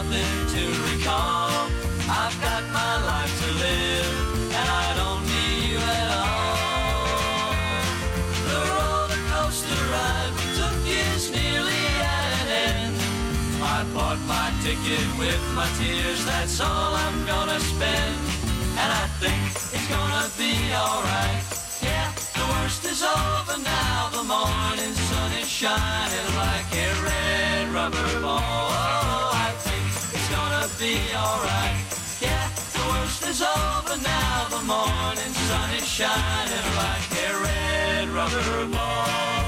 something to recall. I've got my life to live, and I don't need you at all. The roller coaster ride we took is nearly at an end. I bought my ticket with my tears, that's all I'm gonna spend. And I think it's gonna be alright. Yeah, the worst is over now. The morning sun is shining like a red rubber ball. Oh, I think it's gonna be alright. Yeah, the worst is over now. The morning sun is shining like a red rubber ball.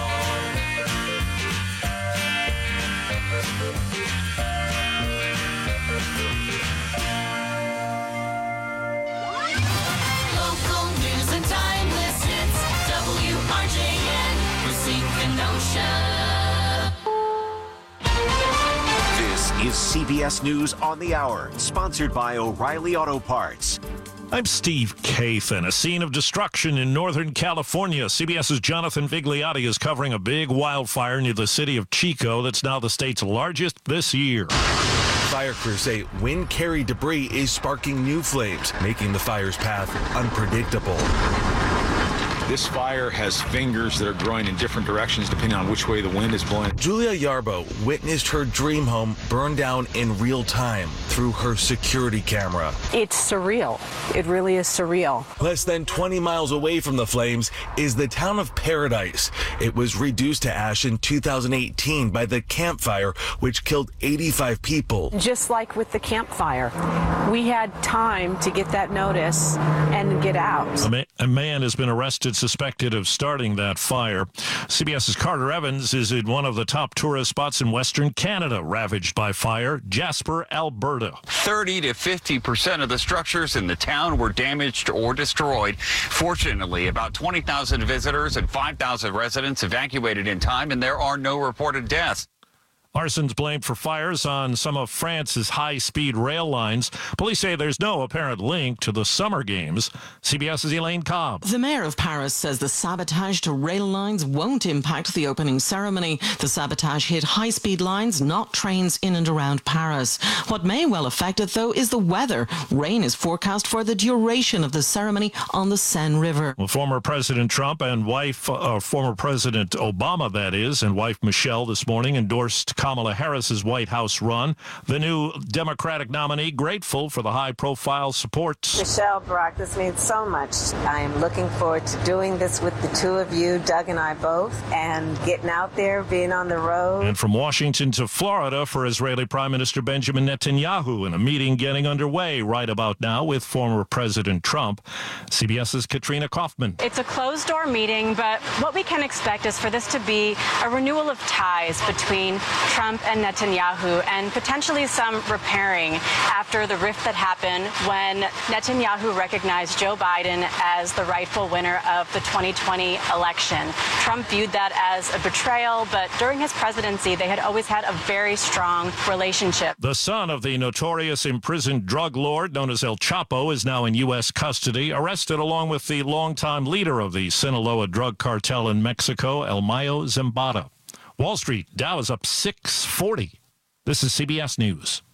Local news and timeless hits. WRJN, Racine, Kenosha. This is CBS News on the Hour, sponsored by O'Reilly Auto Parts. I'm Steve Kathan. A scene of destruction in Northern California. CBS's Jonathan Vigliotti is covering a big wildfire near the city of Chico that's now the state's largest this year. Fire crews say wind-carried debris is sparking new flames, making the fire's path unpredictable. This fire has fingers that are growing in different directions depending on which way the wind is blowing. Julia Yarbo witnessed her dream home burn down in real time through her security camera. It's surreal. It really is surreal. Less than 20 miles away from the flames is the town of Paradise. It was reduced to ash in 2018 by the Camp Fire, which killed 85 people. Just like with the Camp Fire, we had time to get that notice and get out. A man has been arrested suspected of starting that fire. CBS's Carter Evans is in one of the top tourist spots in Western Canada, ravaged by fire, Jasper, Alberta. 30 to 50% of the structures in the town were damaged or destroyed. Fortunately, about 20,000 visitors and 5,000 residents evacuated in time, and there are no reported deaths. Arson's blamed for fires on some of France's high-speed rail lines. Police say there's no apparent link to the summer games. CBS's Elaine Cobb. The mayor of Paris says the sabotage to rail lines won't impact the opening ceremony. The sabotage hit high-speed lines, not trains in and around Paris. What may well affect it, though, is the weather. Rain is forecast for the duration of the ceremony on the Seine River. Well, former President Trump and former President Obama, that is, and wife Michelle this morning endorsed Kamala Harris's White House run. The new Democratic nominee grateful for the high-profile support. Michelle, Barack, this means so much. I am looking forward to doing this with the two of you, Doug and I both, and getting out there, being on the road. And from Washington to Florida for Israeli Prime Minister Benjamin Netanyahu in a meeting getting underway right about now with former President Trump. CBS's Katrina Kaufman. It's a closed-door meeting, but what we can expect is for this to be a renewal of ties between Trump and Netanyahu, and potentially some repairing after the rift that happened when Netanyahu recognized Joe Biden as the rightful winner of the 2020 election. Trump viewed that as a betrayal, but during his presidency, they had always had a very strong relationship. The son of the notorious imprisoned drug lord known as El Chapo is now in U.S. custody, arrested along with the longtime leader of the Sinaloa drug cartel in Mexico, El Mayo Zambada. Wall Street, Dow is up 640. This is CBS News.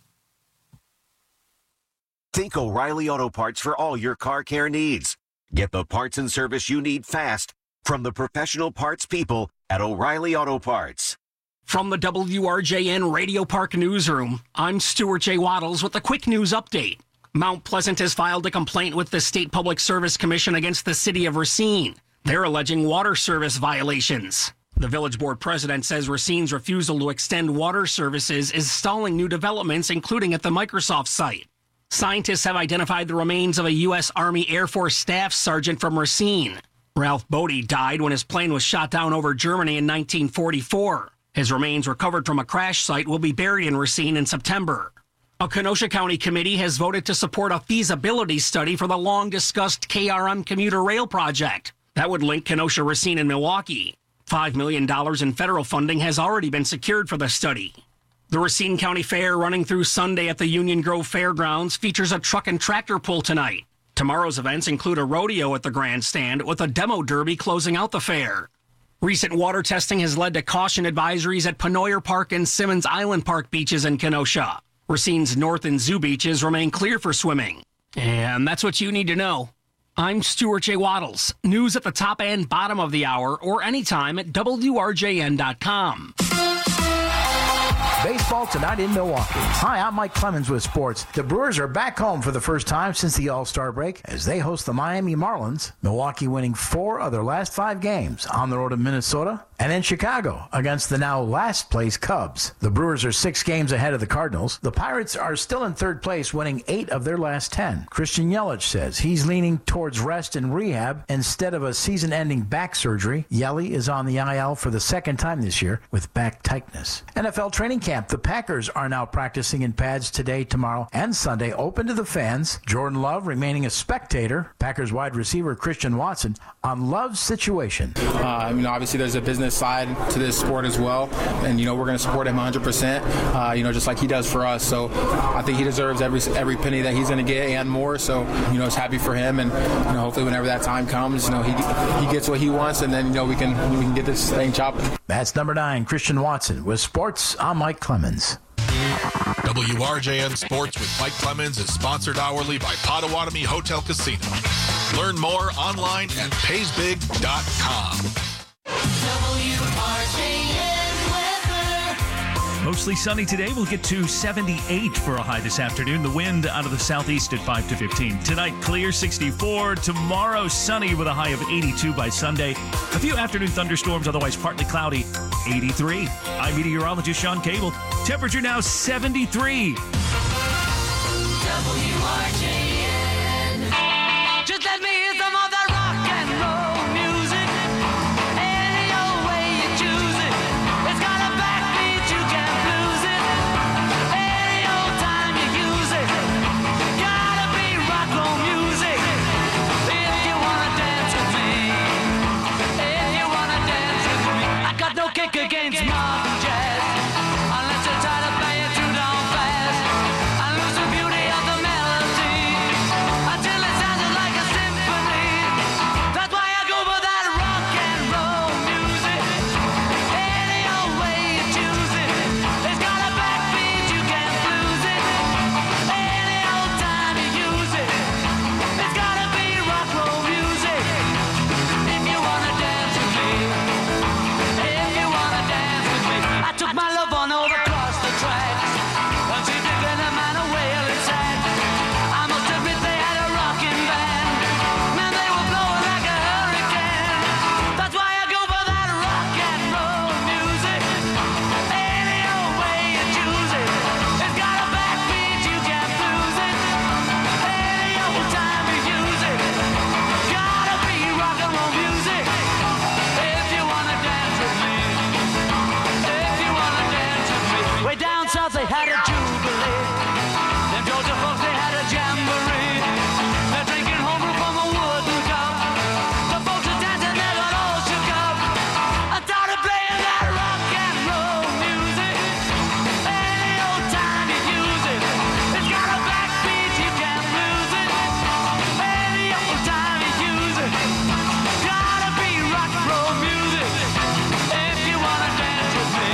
Think O'Reilly Auto Parts for all your car care needs. Get the parts and service you need fast from the professional parts people at O'Reilly Auto Parts. From the WRJN Radio Park Newsroom, I'm Stuart J. Waddles with a quick news update. Mount Pleasant has filed a complaint with the State Public Service Commission against the city of Racine. They're alleging water service violations. The village board president says Racine's refusal to extend water services is stalling new developments, including at the Microsoft site. Scientists have identified the remains of a U.S. Army Air Force staff sergeant from Racine. Ralph Bodie died when his plane was shot down over Germany in 1944. His remains recovered from a crash site will be buried in Racine in September. A Kenosha County committee has voted to support a feasibility study for the long-discussed KRM commuter rail project. That would link Kenosha, Racine, and Milwaukee. $5 million in federal funding has already been secured for the study. The Racine County Fair, running through Sunday at the Union Grove Fairgrounds, features a truck and tractor pull tonight. Tomorrow's events include a rodeo at the grandstand with a demo derby closing out the fair. Recent water testing has led to caution advisories at Penoyer Park and Simmons Island Park beaches in Kenosha. Racine's North and Zoo beaches remain clear for swimming. And that's what you need to know. I'm Stuart J. Waddles. News at the top and bottom of the hour or anytime at WRJN.com. Baseball tonight in Milwaukee. Hi, I'm Mike Clemens with sports. The Brewers are back home for the first time since the All-Star break as they host the Miami Marlins. Milwaukee winning 4 of their last 5 games on the road in Minnesota and in Chicago against the now last place Cubs. The Brewers are 6 games ahead of the Cardinals. The Pirates are still in third place, winning 8 of their last 10. Christian Yelich says he's leaning towards rest and rehab instead of a season-ending back surgery. Yelich is on the IL for the second time this year with back tightness. NFL training camp. The Packers are now practicing in pads today, tomorrow, and Sunday, open to the fans. Jordan Love remaining a spectator. Packers wide receiver Christian Watson on Love's situation. Obviously there's a business side to this sport as well, and we're going to support him 100%. Just like he does for us. So I think he deserves every penny that he's going to get and more. So it's happy for him, and hopefully whenever that time comes, he gets what he wants, and then we can get this thing chopping. That's number 9, Christian Watson with sports. I'm Mike Clemens. WRJN Sports with Mike Clemens is sponsored hourly by Potawatomi Hotel Casino. Learn more online at paysbig.com. Mostly sunny today. We'll get to 78 for a high this afternoon. The wind out of the southeast at 5 to 15. Tonight, clear 64. Tomorrow, sunny with a high of 82 by Sunday. A few afternoon thunderstorms, otherwise partly cloudy, 83. I'm meteorologist Sean Cable. Temperature now 73. WRJN. Just let me hear some of that rock and roll music. Any old way you choose it. It's got a backbeat, you can't lose it. Any old time you use it. Gotta be rock roll music. If you wanna dance with me. If you wanna dance with me. I got no kick against modern jazz. Unless you try to play it too down fast. I lose the beauty of the melody until it sounded like a symphony. That's why I go for that rock and roll music. Any old way you choose it. It's got a backbeat, you can't lose it. Any old time you use it. It's gotta be rock roll music. If you wanna dance with me. If you wanna dance with me. I took my love on over across the tracks. When she taking a man away, it's sad. I must admit they had a rocking band. Man, they were blowing like a hurricane. That's why I go for that rock and roll music. Any old way you choose it. It's got a backbeat, you can't lose it. Any old time you use it. Gotta be rock and roll music. If you wanna dance with me. If you wanna dance with me. Way down south they had a jubilee. Them Georgia folks they had a jamboree. They're drinking homebrew from a wooden cup. The folks are dancing, they got all shook up. I started playing that rock and roll music. Any old time you use it. It's got a backbeat, you can't lose it. Any old time you use it. Gotta be rock and roll music. If you wanna dance with me.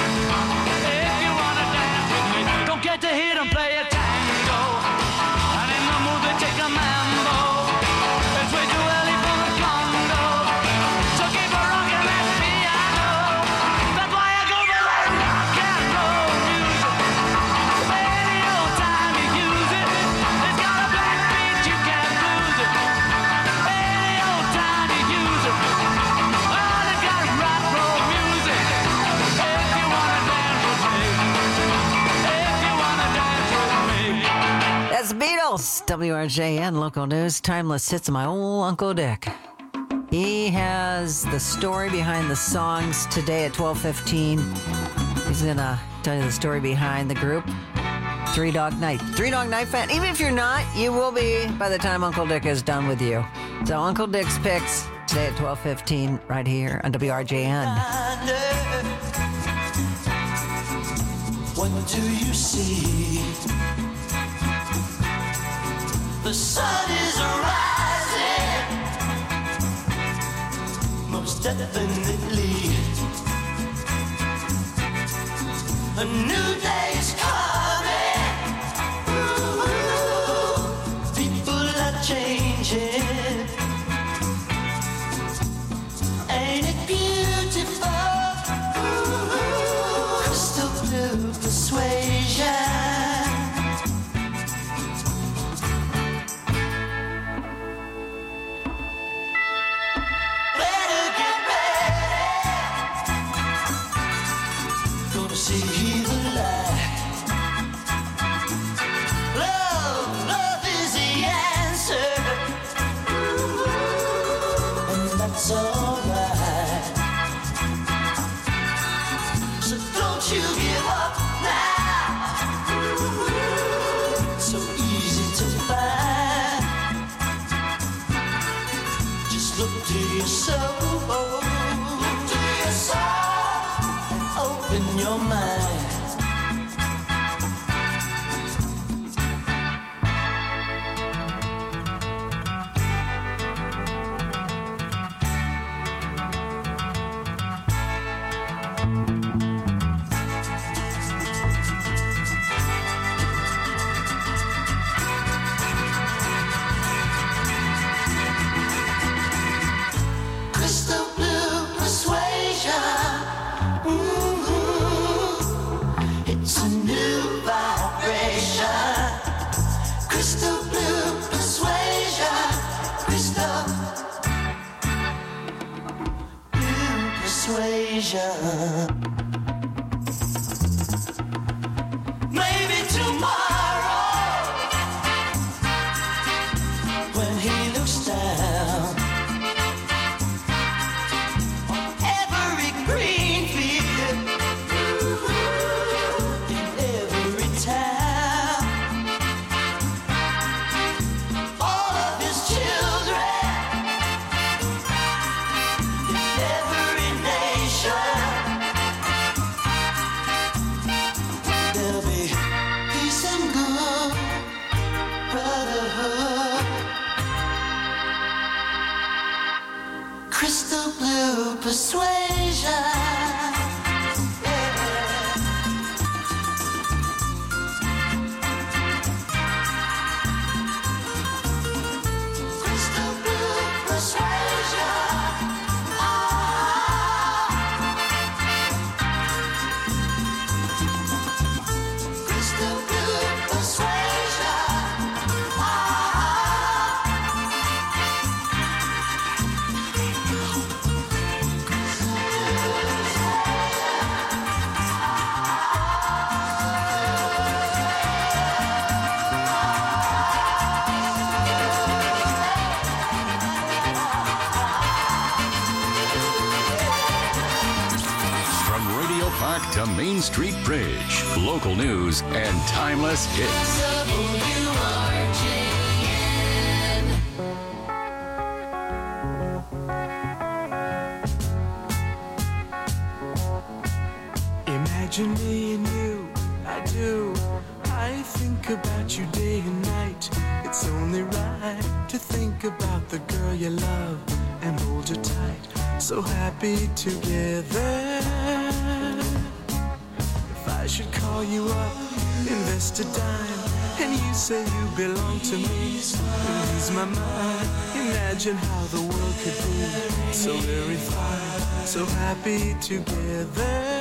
If you wanna dance with me. Don't get to hear them play a tango. And in the mood they take a mambo. It's way too early for the Congo. So keep a rockin' that piano. That's why I go for that rock and roll music. Any old time you use it. It's got a backbeat, you can't lose it. Any old time you use it. Oh, it's got rock and roll music. If you wanna dance with me. If you wanna dance with me. That's the Beatles. WRJN Local News. Timeless hits of my old Uncle Dick. He has the story behind the songs today at 12:15. He's going to tell you the story behind the group. Three Dog Night. Three Dog Night fan. Even if you're not, you will be by the time Uncle Dick is done with you. So Uncle Dick's picks today at 12:15 right here on WRJN. What do you see? The sun is rising, most definitely. A new day's coming. open your mind. Crystal blue persuasion. It's a new vibration. Crystal blue persuasion. Crystal blue persuasion. Maybe tomorrow, when he looks down, every green field in every town, all of his children in every nation, there'll be peace and good brotherhood. Crystal blue persuasion. Crystal blue persuasion. Crystal blue persuasion. From Radio Park to Main Street Bridge, local news and timeless hits. Imagine me and you, I do. I think about you day and night. It's only right to think about the girl you love and hold her tight. So happy together. If I should call you up, invest a dime, and you say you belong to me, ease my mind. Imagine how the world could be so very fine, so happy together.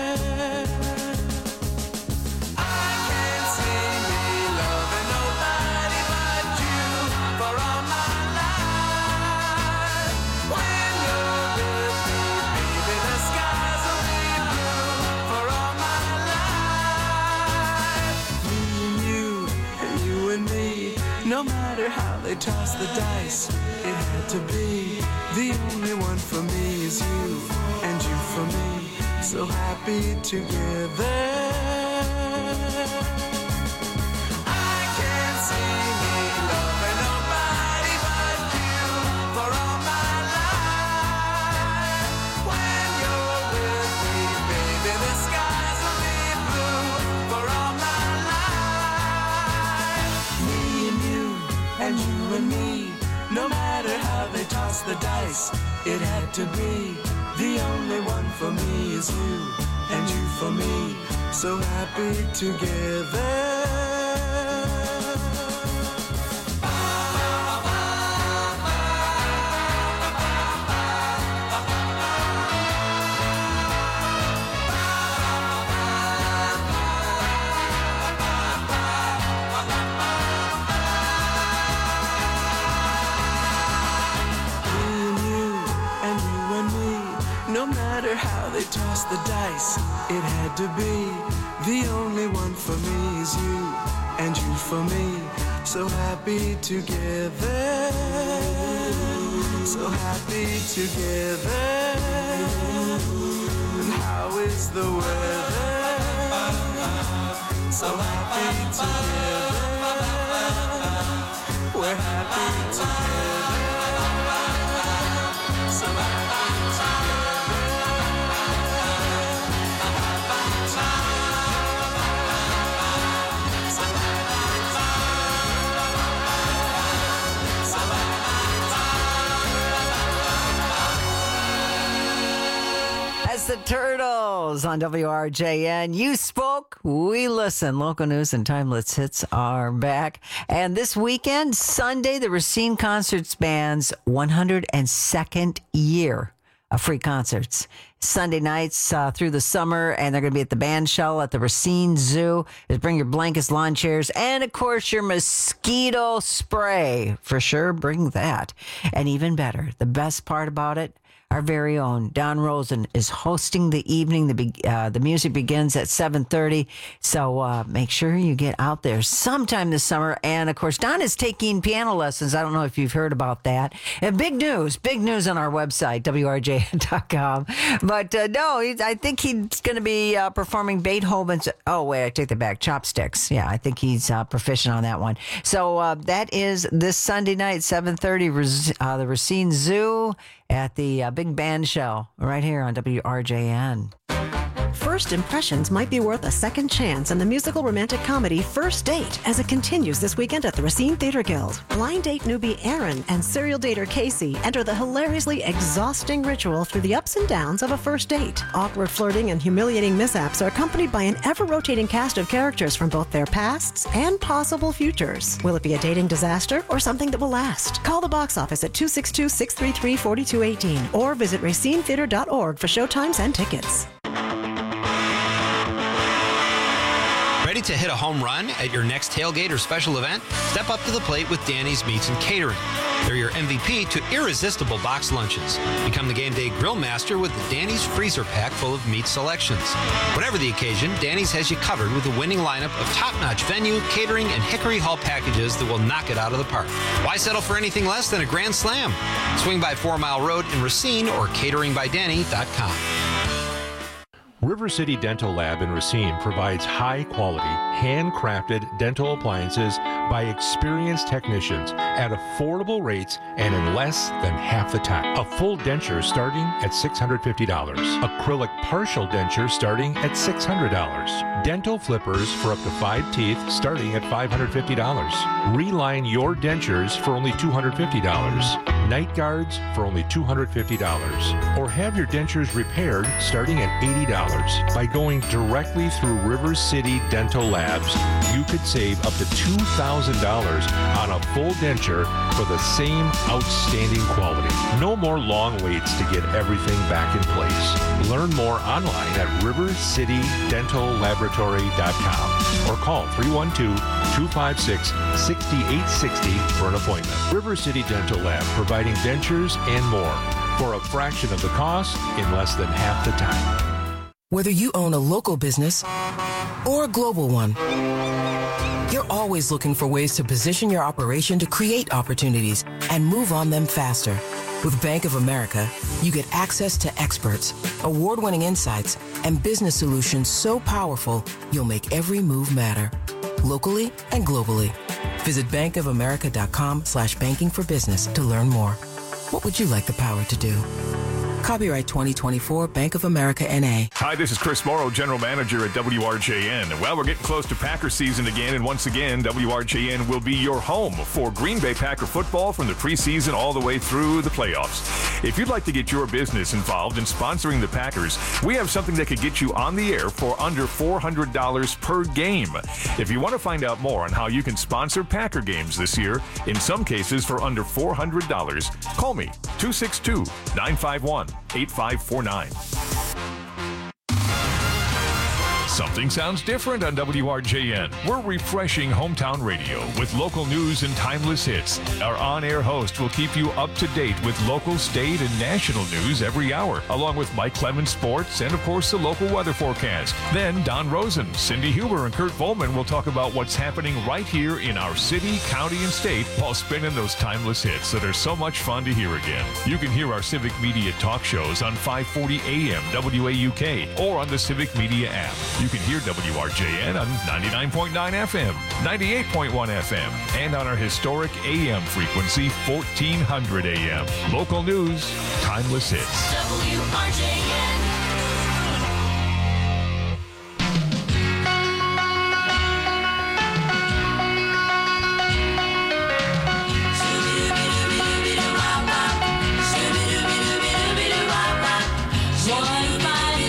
No matter how they toss the dice, it had to be. The only one for me is you, and you for me, so happy together. I can't see me loving nobody but you for all my life. When you're with me, baby, the skies will be blue for all my life. Me and you, and you and me, no matter how they toss the dice, it had to be. The only one for me is you, and you for me, so happy together. No matter how they toss the dice, it had to be. The only one for me is you, and you for me, so happy together. So happy together. And how is the weather? So happy together. We're happy together. So happy together. Yes, the Turtles on WRJN. You spoke, we listen. Local news and timeless hits are back. And this weekend, Sunday, the Racine Concerts Band's 102nd year of free concerts. Sunday nights through the summer, and they're going to be at the band shell at the Racine Zoo. Just bring your blankets, lawn chairs, and of course your mosquito spray. For sure, bring that. And even better, the best part about it, our very own Don Rosen is hosting the evening. The music begins at 7:30, so make sure you get out there sometime this summer. And, of course, Don is taking piano lessons. I don't know if you've heard about that. And big news on our website, WRJN.com. But, no, I think he's going to be performing Beethoven's, I take that back, Chopsticks. Yeah, I think he's proficient on that one. So that is this Sunday night, 7:30, the Racine Zoo at the Big Band Show right here on WRJN. First impressions might be worth a second chance in the musical romantic comedy First Date as it continues this weekend at the Racine Theater Guild. Blind date newbie Aaron and serial dater Casey enter the hilariously exhausting ritual through the ups and downs of a first date. Awkward flirting and humiliating mishaps are accompanied by an ever-rotating cast of characters from both their pasts and possible futures. Will it be a dating disaster or something that will last? Call the box office at 262-633-4218 or visit racinetheater.org for showtimes and tickets. Ready to hit a home run at your next tailgate or special event? Step up to the plate with Danny's Meats and Catering. They're your MVP to irresistible box lunches. Become the game day grill master with the Danny's freezer pack full of meat selections. Whatever the occasion, Danny's has you covered with a winning lineup of top-notch venue, catering, and Hickory Hall packages that will knock it out of the park. Why settle for anything less than a grand slam? Swing by 4 Mile Road in Racine or cateringbydanny.com. River City Dental Lab in Racine provides high-quality, handcrafted dental appliances by experienced technicians at affordable rates and in less than half the time. A full denture starting at $650. Acrylic partial denture starting at $600. Dental flippers for up to 5 teeth starting at $550. Reline your dentures for only $250. Night guards for only $250. Or have your dentures repaired starting at $80. By going directly through River City Dental Labs, you could save up to $2,000 on a full denture for the same outstanding quality. No more long waits to get everything back in place. Learn more online at rivercitydentallaboratory.com or call 312-256-6860 for an appointment. River City Dental Lab, providing dentures and more for a fraction of the cost in less than half the time. Whether you own a local business or a global one, you're always looking for ways to position your operation to create opportunities and move on them faster. With Bank of America, you get access to experts, award-winning insights, and business solutions so powerful, you'll make every move matter, locally and globally. Visit bankofamerica.com/banking for business to learn more. What would you like the power to do? Copyright 2024 Bank of America N.A. Hi, this is Chris Morrow, General Manager at WRJN. Well, we're getting close to Packer season again, and once again, WRJN will be your home for Green Bay Packer football from the preseason all the way through the playoffs. If you'd like to get your business involved in sponsoring the Packers, we have something that could get you on the air for under $400 per game. If you want to find out more on how you can sponsor Packer games this year, in some cases for under $400, call me, 262-951-8549. Something sounds different on WRJN. We're refreshing hometown radio with local news and timeless hits. Our on-air host will keep you up to date with local, state, and national news every hour, along with Mike Clemens Sports and, of course, the local weather forecast. Then Don Rosen, Cindy Huber, and Kurt Volman will talk about what's happening right here in our city, county, and state while spinning those timeless hits that are so much fun to hear again. You can hear our Civic Media talk shows on 540 AM WAUK or on the Civic Media app. You can hear WRJN on 99.9 FM, 98.1 FM, and on our historic AM frequency, 1400 AM. Local news, timeless hits. WRJN. One of my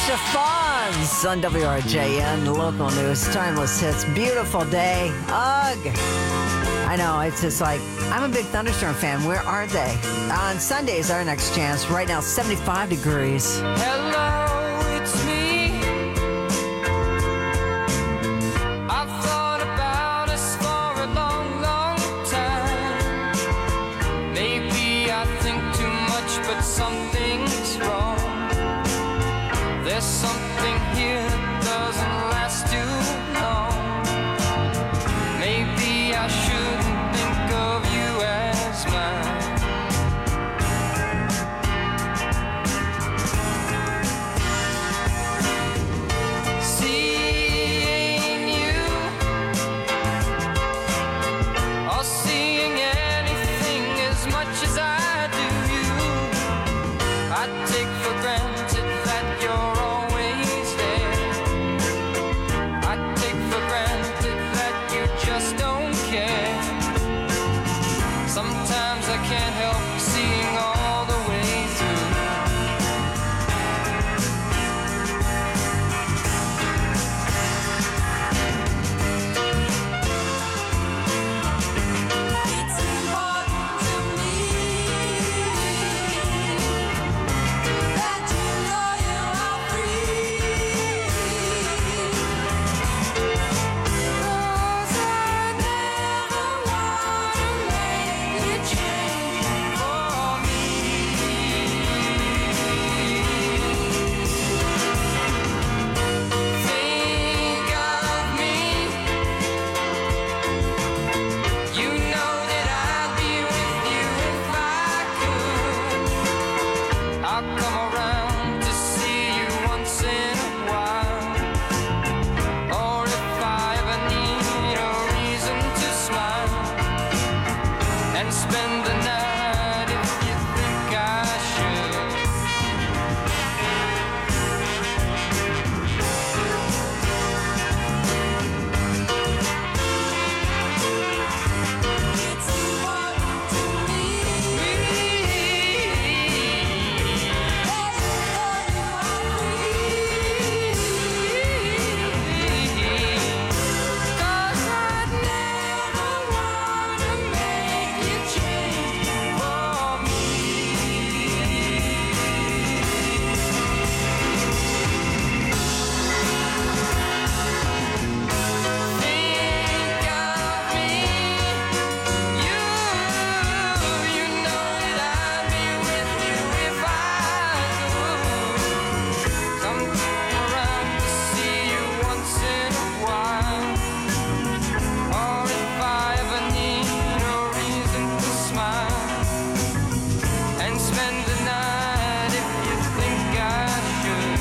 Alicia Fonz on WRJN, local news, timeless hits, beautiful day. Ugh. I know, it's just like, I'm a big Thunderstorm fan. Where are they? On Sunday is our next chance. Right now, 75 degrees. Hello, it's me. I've thought about us for a long, long time. Maybe I think too much, but something's wrong. There's something here that doesn't last too long. Maybe I shouldn't think of you as mine. Seeing you or seeing anything as much as I do you, I take for granted that you're always there. I take for granted that you just don't care. Sometimes I can't help seeing all the way through. It's important to me that you know you are free. 'Cause I never wanna make you change for me. Think of me. You know that I'd be with you if I could. I'll come around to see you once in a while. Or if I ever need a reason to smile and spend the night if you think I should. It's important to me that you know you are free. 'Cause I'd never wanna make you change for me. Think of me. You know that I'd be with you if I could. Come around to see you once in a while. Or if I ever need a reason to smile and spend the night if you think I should.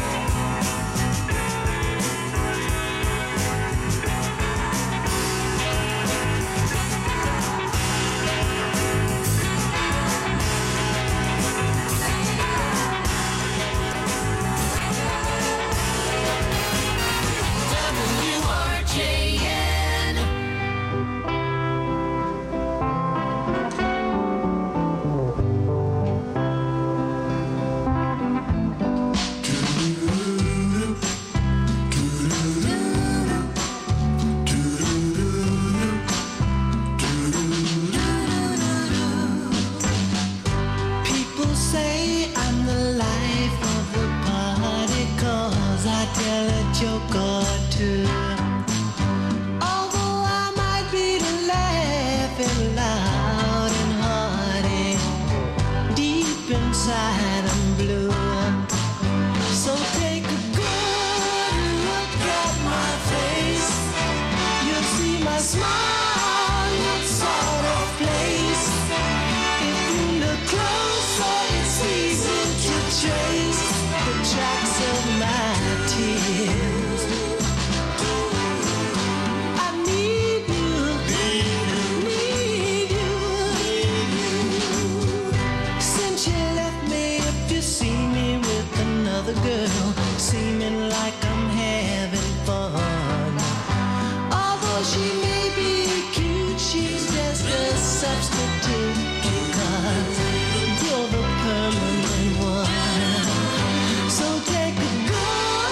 WRJN. People say I'm the life of the party 'cause I tell a joke or two. Although I might be laughing loud and hearty, deep inside I'm blue. So take a good look at my face. You'll see my smile looks sort of place. If you look closer, it's easy to trace the tracks of my tears. I need you, need you. Since you left me, if you see me with another girl, seeming like I'm having fun. Although she may be cute, she's just a substitute because you're the permanent one. So take a good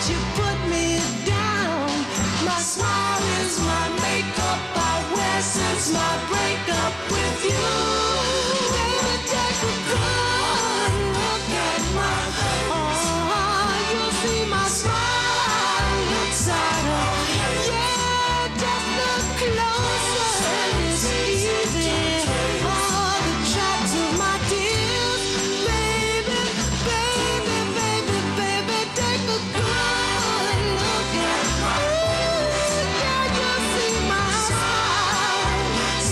you put me down. My smile is my makeup I wear since my breakup with you. Baby, take a good look at my face. You'll see my smile inside her. Yeah, just look closer and it's easy. The tracks of my tears. Baby, baby, baby, baby, take a good look at my face. Yeah, you'll see my smile.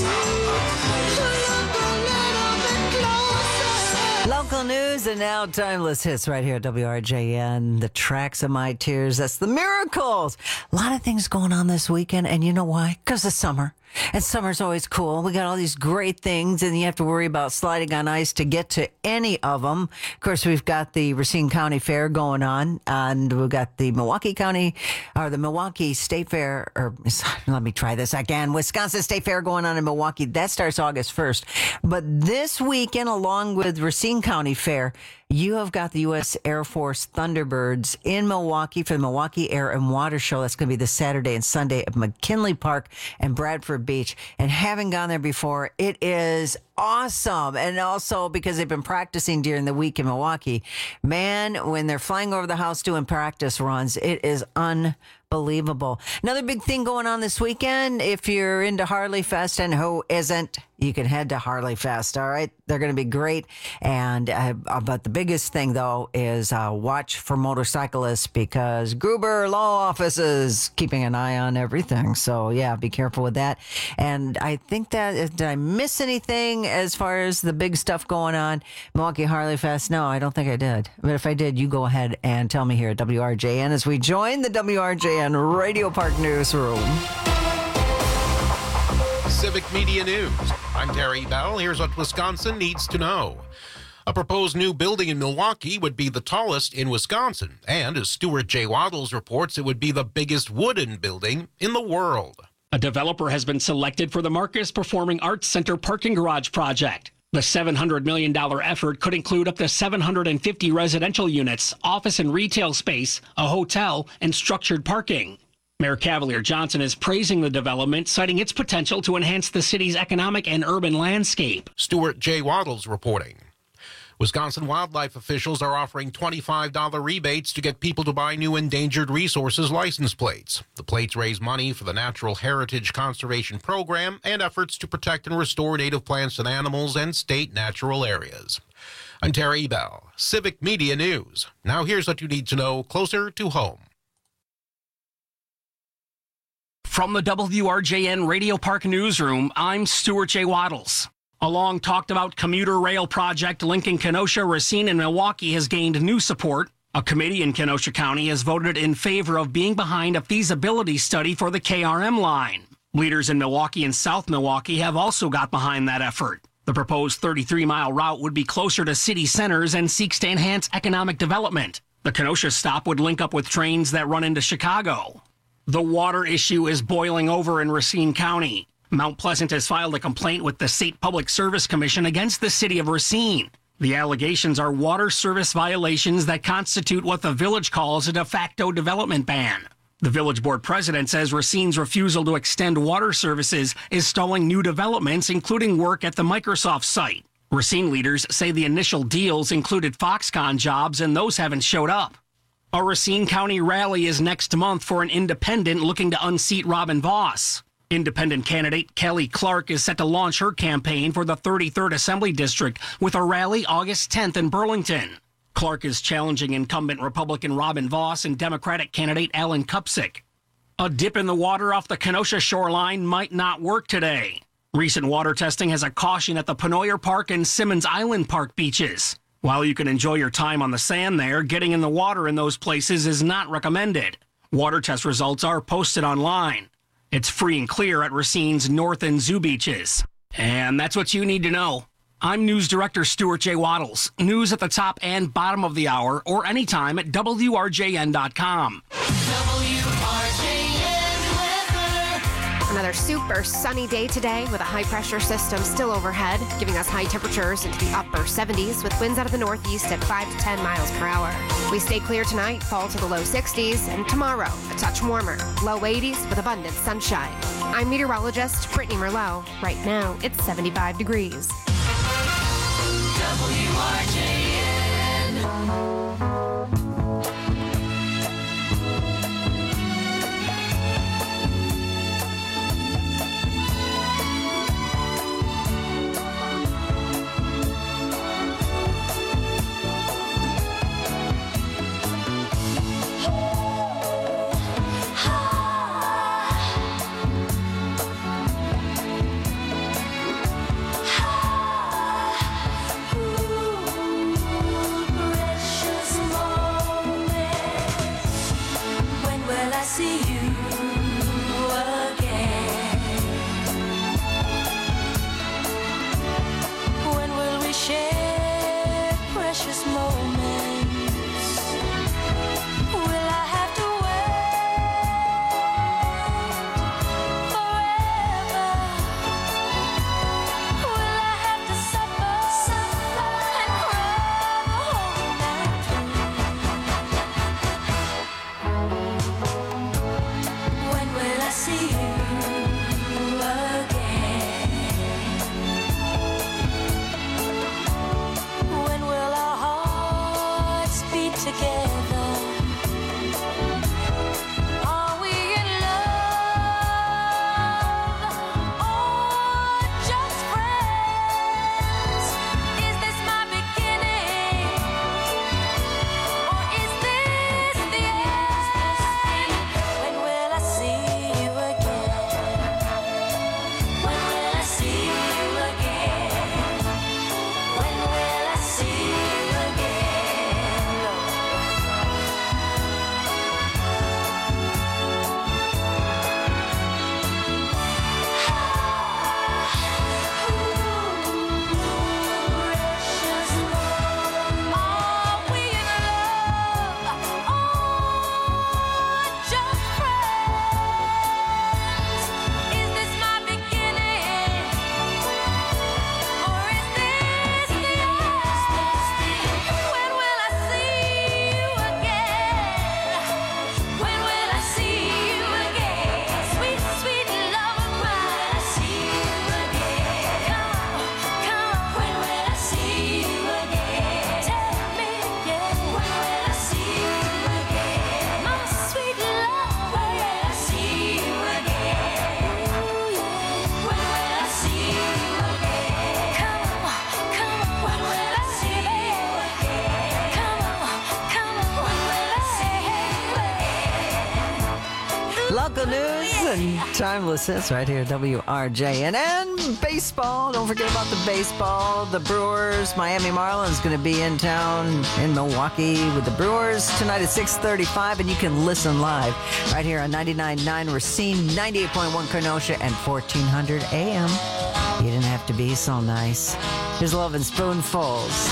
Look a little bit closer. Local news and now timeless hits right here at WRJN. The tracks of my tears. That's the Miracles. A lot of things going on this weekend. And you know why? Because it's summer. And summer's always cool. We got all these great things, and you have to worry about sliding on ice to get to any of them. Of course, we've got the Racine County Fair going on, and we've got the Milwaukee State Fair, or let me try this again, Wisconsin State Fair going on in Milwaukee. That starts August 1st. But this weekend, along with Racine County Fair, you have got the U.S. Air Force Thunderbirds in Milwaukee for the Milwaukee Air and Water Show. That's going to be this Saturday and Sunday at McKinley Park and Bradford Beach. And having gone there before, it is awesome. And also because they've been practicing during the week in Milwaukee, man, when they're flying over the house doing practice runs, it is unbelievable. Another big thing going on this weekend, if you're into Harley Fest, and who isn't, you can head to Harley Fest. All right. They're going to be great. And, but the biggest thing though is, watch for motorcyclists, because Gruber Law Office is keeping an eye on everything. So yeah, be careful with that. And I think that, did I miss anything as far as the big stuff going on? Milwaukee Harley Fest? No, I don't think I did. But if I did, you go ahead and tell me here at WRJN as we join the WRJN Radio Park Newsroom. Civic Media News. I'm Terry Bell. Here's what Wisconsin needs to know. A proposed new building in Milwaukee would be the tallest in Wisconsin, and as Stuart J. Waddles reports, it would be the biggest wooden building in the world. A developer has been selected for the Marcus Performing Arts Center parking garage project. The $700 million effort could include up to 750 residential units, office and retail space, a hotel, and structured parking. Mayor Cavalier Johnson is praising the development, citing its potential to enhance the city's economic and urban landscape. Stuart J. Waddles reporting. Wisconsin wildlife officials are offering $25 rebates to get people to buy new endangered resources license plates. The plates raise money for the Natural Heritage Conservation Program and efforts to protect and restore native plants and animals and state natural areas. I'm Terry Bell, Civic Media News. Now here's what you need to know closer to home. From the WRJN Radio Park Newsroom, I'm Stuart J. Waddles. A long talked about commuter rail project linking Kenosha, Racine, and Milwaukee has gained new support. A committee in Kenosha County has voted in favor of being behind a feasibility study for the KRM line. Leaders in Milwaukee and South Milwaukee have also got behind that effort. The proposed 33-mile route would be closer to city centers and seeks to enhance economic development. The Kenosha stop would link up with trains that run into Chicago. The water issue is boiling over in Racine County. Mount Pleasant has filed a complaint with the State Public Service Commission against the city of Racine. The allegations are water service violations that constitute what the village calls a de facto development ban. The village board president says Racine's refusal to extend water services is stalling new developments, including work at the Microsoft site. Racine leaders say the initial deals included Foxconn jobs, and those haven't showed up. A Racine County rally is next month for an independent looking to unseat Robin Voss. Independent candidate Kelly Clark is set to launch her campaign for the 33rd Assembly District with a rally August 10th in Burlington. Clark is challenging incumbent Republican Robin Voss and Democratic candidate Alan Kupczyk. A dip in the water off the Kenosha shoreline might not work today. Recent water testing has a caution at the Penoyer Park and Simmons Island Park beaches. While you can enjoy your time on the sand there, getting in the water in those places is not recommended. Water test results are posted online. It's free and clear at Racine's North and Zoo beaches. And that's what you need to know. I'm News Director Stuart J. Waddles. News at the top and bottom of the hour or anytime at WRJN.com. another super sunny day today with a high-pressure system still overhead, giving us high temperatures into the upper 70s with winds out of the northeast at 5 to 10 miles per hour. We stay clear tonight, fall to the low 60s, and tomorrow, a touch warmer, low 80s with abundant sunshine. I'm meteorologist Brittany Merlot. Right now, it's 75 degrees. WRJN. See you again. When will we share precious moments? Will I have to wait forever? Will I have to suffer and cry the whole night through? When will I see you again? When will our hearts beat together? Are we in love or just friends? Is this my beginning or is this the end? When will I see you again? When will I see you again? When will I see you Local news and timeless hits right here, WRJN. And baseball. Don't forget about the baseball. The Brewers, Miami Marlins going to be in town in Milwaukee with the Brewers tonight at 6:35, and you can listen live right here on 99.9 Racine, 98.1 Kenosha, and 1400 AM. You didn't have to be so nice. Here's Love in Spoonfuls.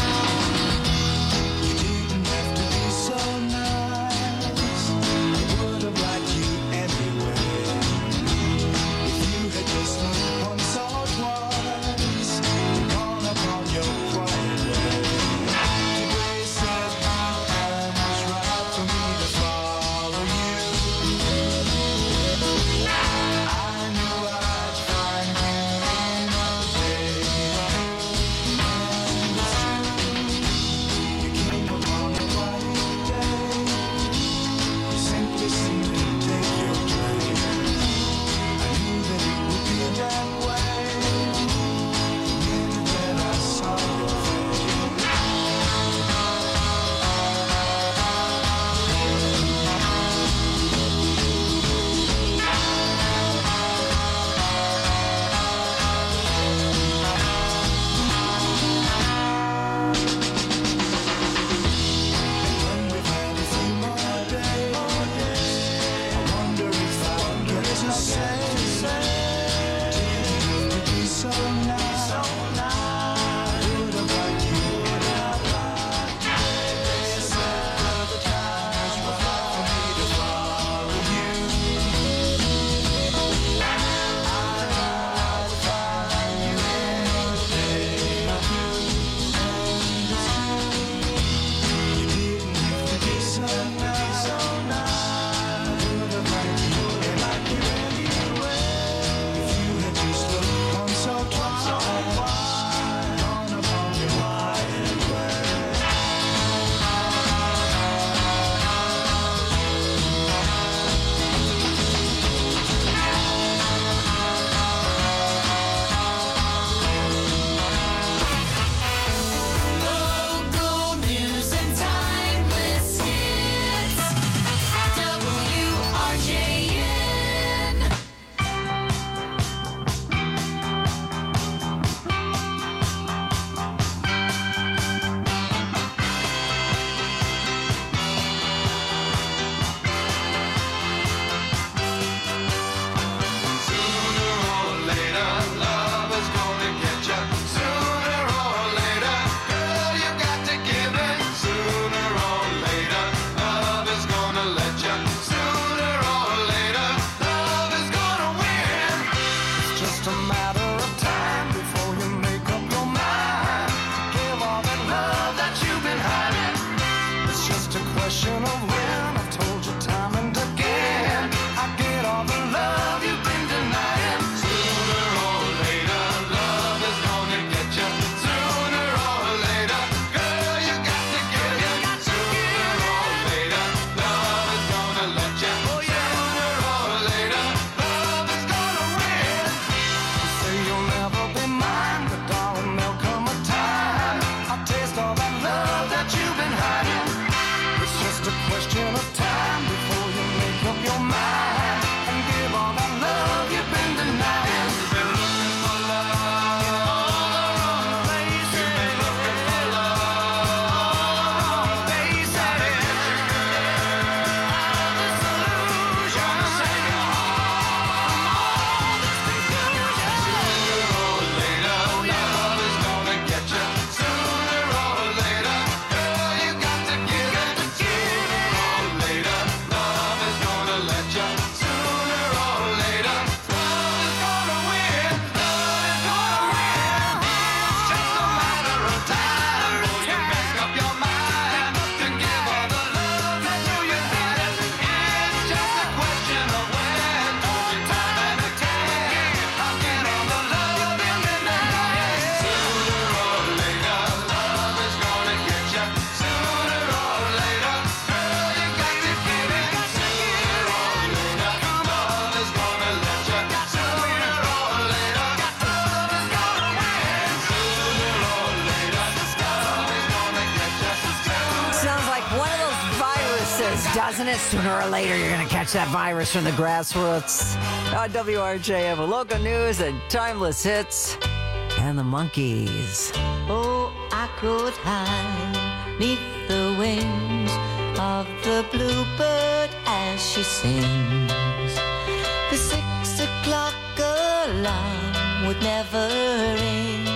doesn't it? Sooner or later, you're going to catch that virus from the grassroots. On WRJM, local news and timeless hits. And the Monkees. Oh, I could hide neath the wings of the bluebird as she sings. The 6 o'clock alarm would never ring,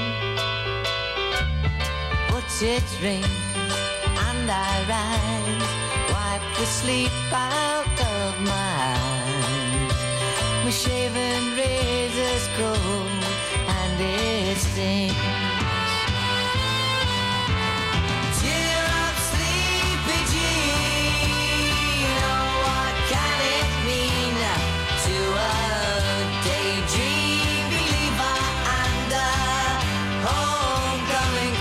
but it rings and I rise, wipe the sleep out of my eyes. My shaven razor's cold and it stings. Cheer up, sleepy Jean. Oh, what can it mean to a daydream believer and a homecoming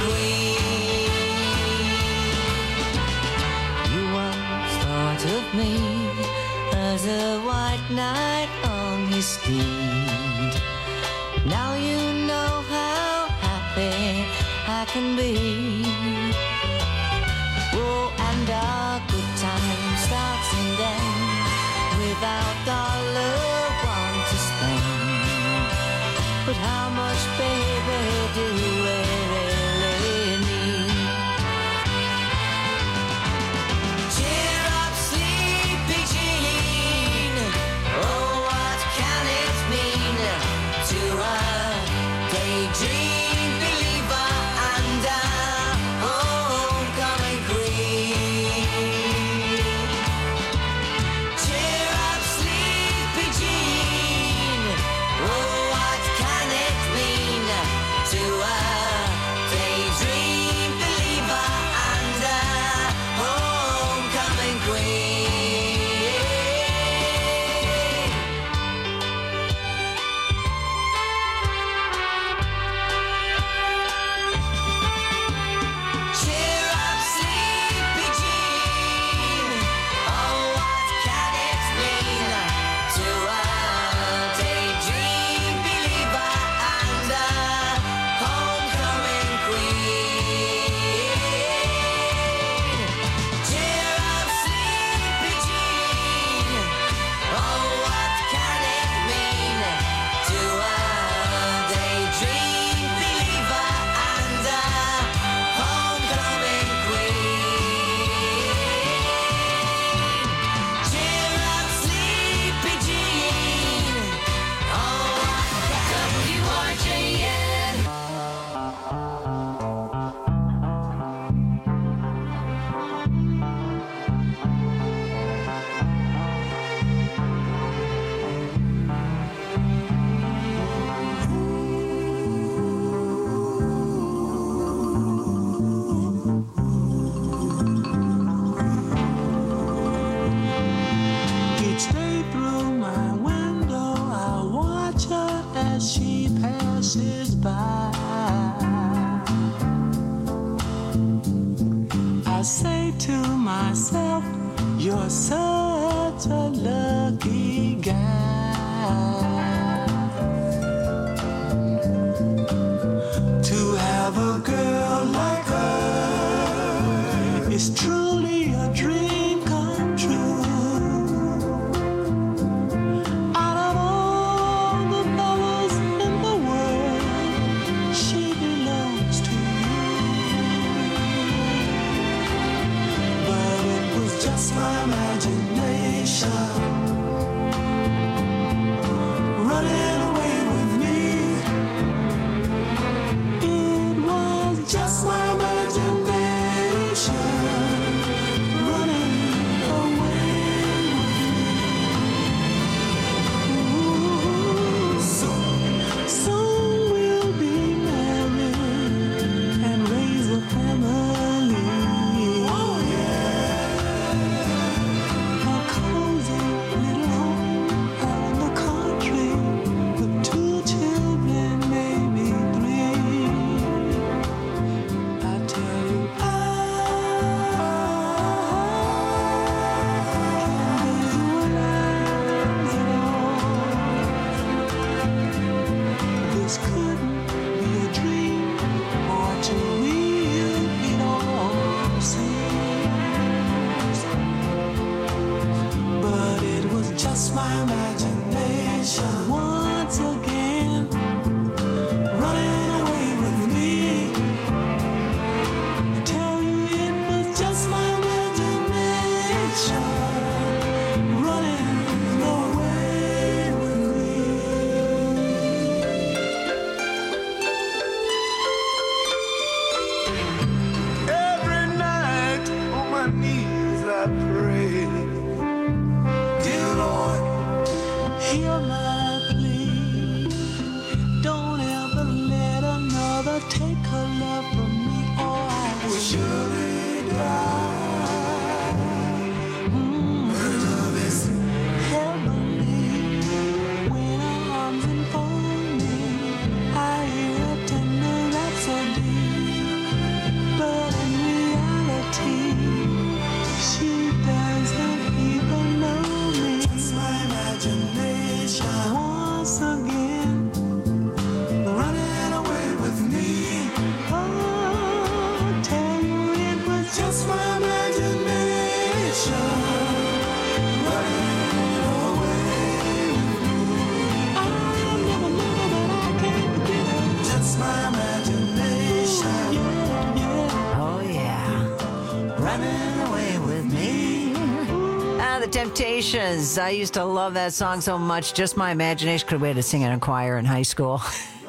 queen? You once thought of me as a white knight on his steed. Now you know how happy I can be. Oh, and our good time starts and ends without $1 to spend. But how much, baby, do we really need? Cheer up, sleepy Jean. Oh, what can it mean to a daydream believer and a homecoming queen? Cheer up, sleepy Jean. Oh, what can it mean to a daydream believer and a homecoming queen? Cheer up, sleepy Jean. Oh, what can it mean to a daydream believer and a homecoming queen? Cheer up, sleepy Jean. Oh, what can it mean to a daydream believer and a homecoming queen? Cheer up, sleepy Jean. Oh, WRJN. Each day through my window, I watch her as she passes by. I say to myself, you're such a lucky guy to have a girl like her. Is truly a dream come true. Out of all the fellas in the world, she belongs to you. But it was just my imagination running away with me. It was just my imagination running away with me. Soon we'll be married and raise a family. Oh yeah. A cozy just my imagination. Once again, running away with me. I tell you it was just my imagination. Running away with me. Every night on my knees I pray, dear Lord, hear my plea. Don't ever let another take her love from me, or I will surely die. Her love is heavenly. When her arms enfold me, I hear a tender rhapsody. But in reality, she doesn't even know me. It's my imagination. Once again, running away with me. Oh, tell you it was just my imagination. Running away with me. I never knew that I can't forget it. Just my imagination. Oh, yeah. Running away with me. The Temptations. I used to love that song so much. Just my imagination. Could we had to sing in a choir in high school.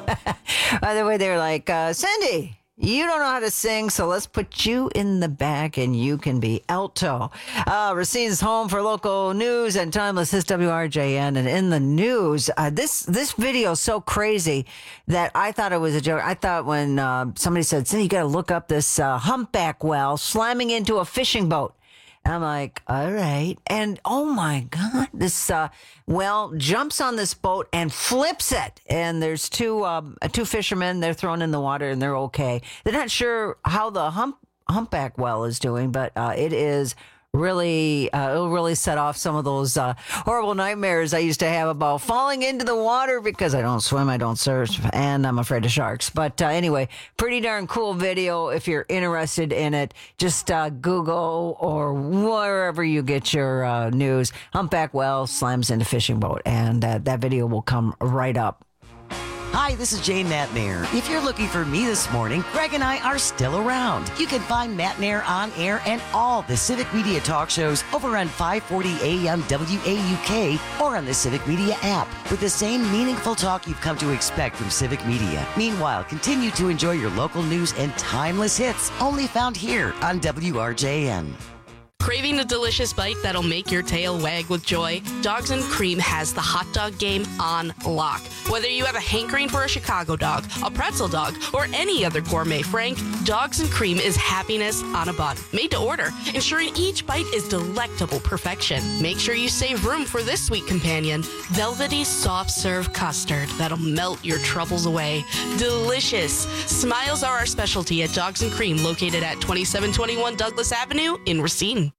By the way, they were like, Cindy, you don't know how to sing, so let's put you in the back and you can be alto. Racine's home for local news and timeless hits WRJN. And in the news, this video is so crazy that I thought it was a joke. I thought when somebody said, Cindy, you got to look up this humpback whale slamming into a fishing boat. And I'm like, all right. And oh my God, this whale jumps on this boat and flips it. And there's two fishermen. They're thrown in the water and they're okay. They're not sure how the humpback whale is doing, but it is really, it'll really set off some of those horrible nightmares I used to have about falling into the water because I don't swim, I don't surf, and I'm afraid of sharks. But anyway, pretty darn cool video. If you're interested in it, just Google or wherever you get your news. Humpback whale slams into fishing boat, and that video will come right up. Hi, this is Jane Matnair. If you're looking for me this morning, Greg and I are still around. You can find Matnair on air and all the Civic Media talk shows over on 540 AM WAUK or on the Civic Media app with the same meaningful talk you've come to expect from Civic Media. Meanwhile, continue to enjoy your local news and timeless hits only found here on WRJN. Craving a delicious bite that'll make your tail wag with joy? Dogs and Cream has the hot dog game on lock. Whether you have a hankering for a Chicago dog, a pretzel dog, or any other gourmet frank, Dogs and Cream is happiness on a bun. Made to order, ensuring each bite is delectable perfection. Make sure you save room for this sweet companion, velvety soft serve custard that'll melt your troubles away. Delicious. Smiles are our specialty at Dogs and Cream, located at 2721 Douglas Avenue in Racine.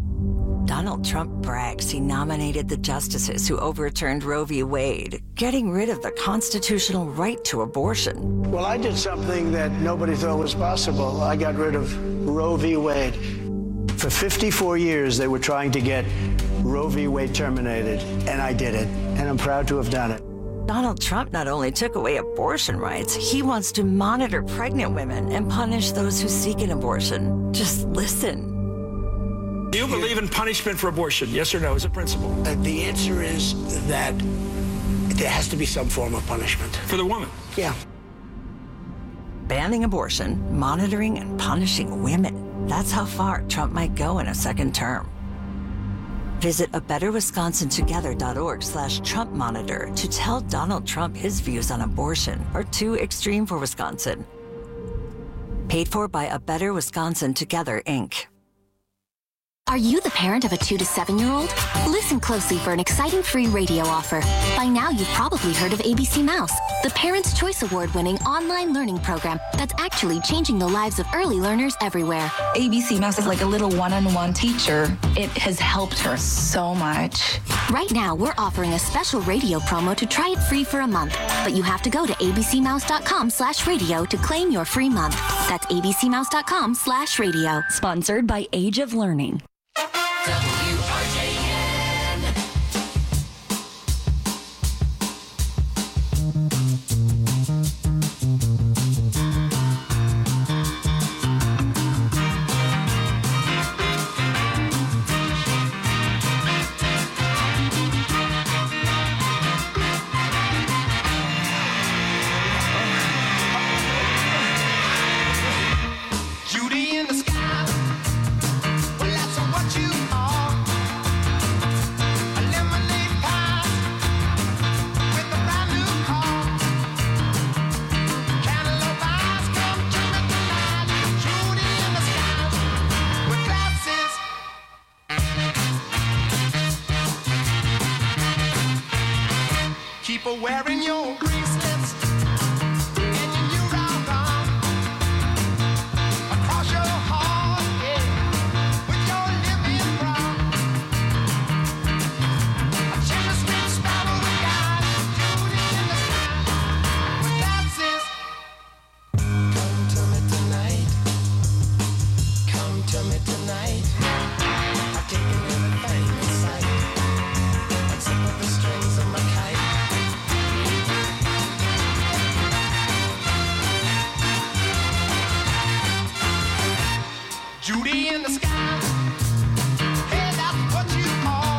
Donald Trump brags he nominated the justices who overturned Roe v. Wade, getting rid of the constitutional right to abortion. Well, I did something that nobody thought was possible. I got rid of Roe v. Wade. For 54 years, they were trying to get Roe v. Wade terminated, and I did it, and I'm proud to have done it. Donald Trump not only took away abortion rights, he wants to monitor pregnant women and punish those who seek an abortion. Just listen. Do you believe in punishment for abortion? Yes or no, as a principle? The answer is that there has to be some form of punishment. For the woman? Yeah. Banning abortion, monitoring and punishing women. That's how far Trump might go in a second term. Visit abetterwisconsintogether.org/Trump monitor to tell Donald Trump his views on abortion are too extreme for Wisconsin. Paid for by A Better Wisconsin Together, Inc. Are you the parent of a 2 to 7-year-old? Listen closely for an exciting free radio offer. By now, you've probably heard of ABC Mouse, the Parents' Choice Award-winning online learning program that's actually changing the lives of early learners everywhere. ABC Mouse is like a little one-on-one teacher. It has helped her so much. Right now, we're offering a special radio promo to try it free for a month. But you have to go to abcmouse.com/radio to claim your free month. That's abcmouse.com/radio. Sponsored by Age of Learning. people wearing your bracelets and your new round arm across your heart, yeah, with your living brown. A chimney sweep sparrow the guy, Judy in the sky, with that says, come to me tonight, come to me tonight. I've taken everything in sight, except for the strings of my kite. Judy in the sky, hey, that's what you call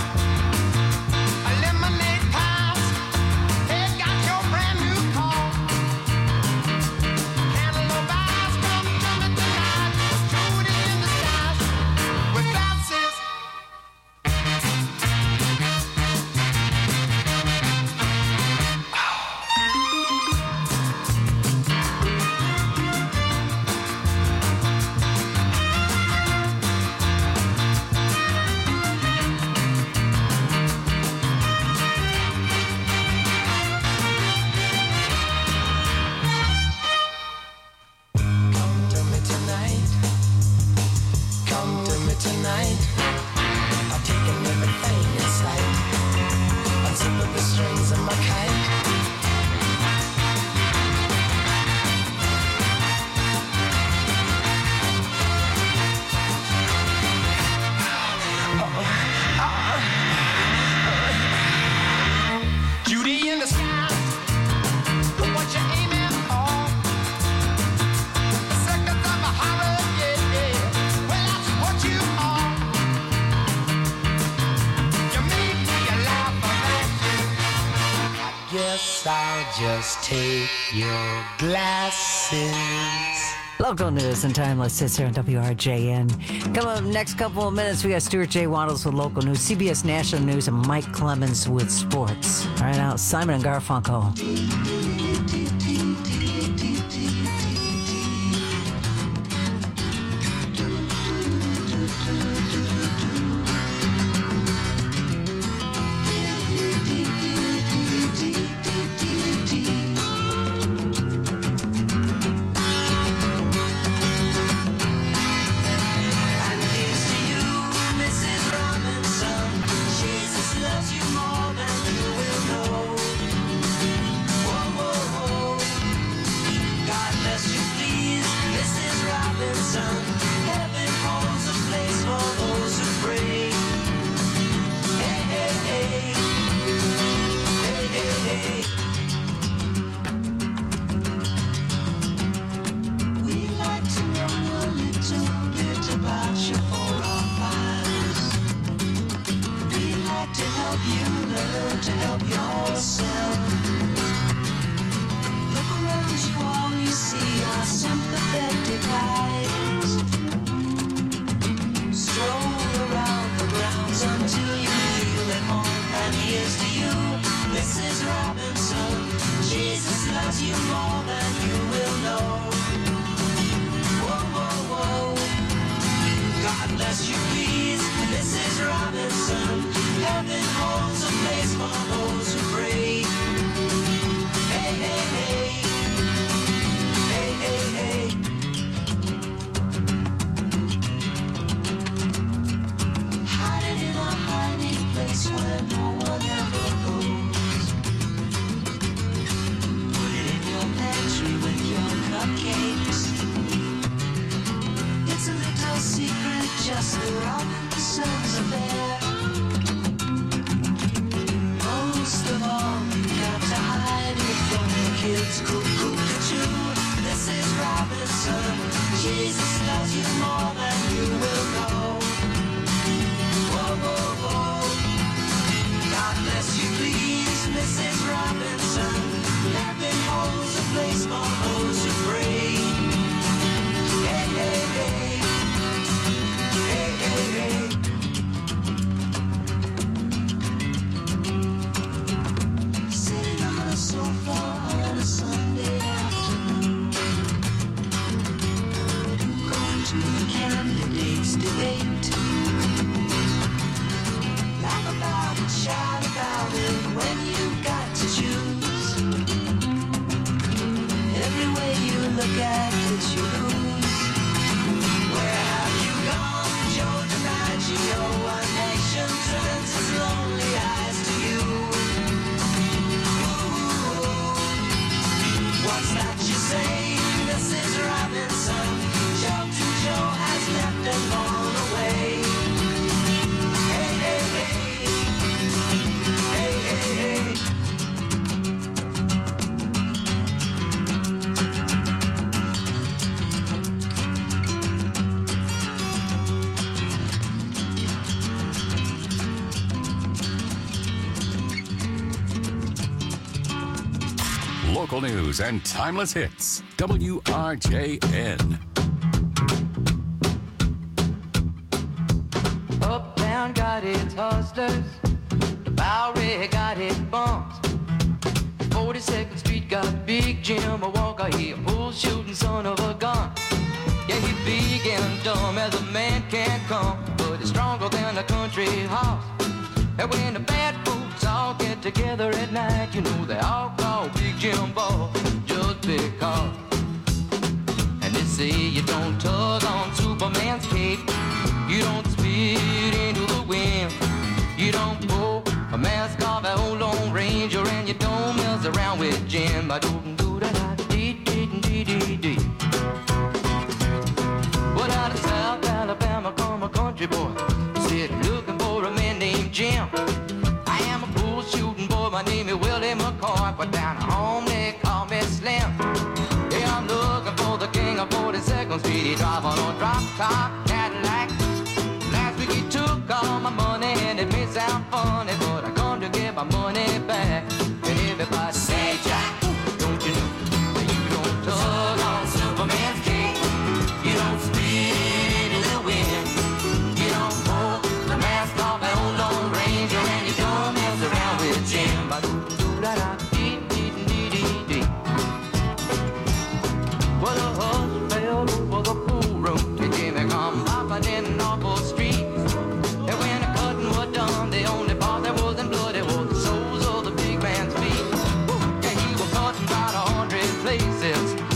a lemonade pies. Hey, got your brand new call. Cantaloupe eyes, come to me tonight. Judy in the skies with glasses. Come to me tonight. Come to me tonight. I've taken everything in sight, unzipping the strings of my kite. Judy in the sky, look what you're aiming for. The circus of a horror, yeah, yeah. Well, that's what you are. You make me laugh at you. I guess I'll just take your glasses. Local news and timeless hits here on WRJN. Come up next couple of minutes, we got Stuart J. Waddles with local news, CBS National News, and Mike Clemens with sports. All right, now Simon and Garfunkel. And here's to you, Mrs. Robinson. Jesus loves you more than you will know. Whoa, whoa, whoa. God bless you, please, Mrs. Robinson. Heaven holds a place for those who pray. Hey, hey, hey. Hey, hey, hey. We like to know a little bit about your 4 or 5s. We like to help you learn to help yourself. Look around you, all you see are sympathetic eyes. Stroll around the grounds until you feel at home. And here's to you, Mrs. Robinson. Jesus loves you more than you will know. Whoa, whoa, whoa. God bless you, please, Mrs. Robinson. Heaven holds a place for those who pray. Hey, hey, hey. Hey, hey, hey. Hiding in a hiding place where no one ever goes. Put it in your pantry with your cupcakes. It's a little secret, just the Robinsons affair. Most of all, you got to hide it from the kids. Cuckoo-cuckoo, Mrs. Robinson. Jesus loves you more than you will know. Whoa, whoa, whoa. God bless you, please, Mrs. Robinson. Heaven holds a place for those who pray. Hey, hey, hey. Hey, hey, hey. Sitting on a sofa on a Sunday afternoon, going to the candidates' debate. Laugh about it, shout about it when you got to choose. Local news and timeless hits. WRJN. Uptown got its hustlers, the Bowery got its bumps. 42nd Street got Big Jim, a Walker, he a bull shooting son of a gun. Yeah, he big and dumb as a man can come, but he's stronger than a country horse. And when the bad folks all get together at night, you know they all call Big Jim Ball just because. And they say you don't tug on Superman's cape, you don't spit into the wind, you don't pull a mask off an old Lone Ranger, and you don't mess around with Jim. I don't do that. Dee. But out of South Alabama come a country boy, said looking for a man named Jim. I am a bull shooting boy, my name is Willie McCoy, but down home they call me Slim. Yeah, I'm looking for the king of 42nd Street, he drive on a drop top.